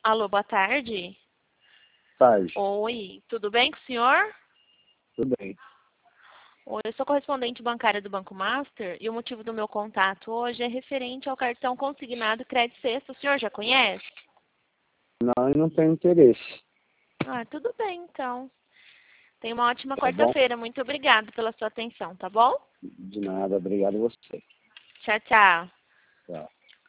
Alô, boa tarde. Tarde. Oi, tudo bem com o senhor? Tudo bem. Oi, eu sou correspondente bancária do Banco Master e o motivo do meu contato hoje é referente ao cartão consignado Crédito Sexta. O senhor já conhece? Não, eu não tenho interesse. Ah, tudo bem, então. Tenha uma ótima Tá bom? quarta-feira. Muito obrigada pela sua atenção, tá bom? De nada, obrigado a você. Tchau, tchau. Tchau.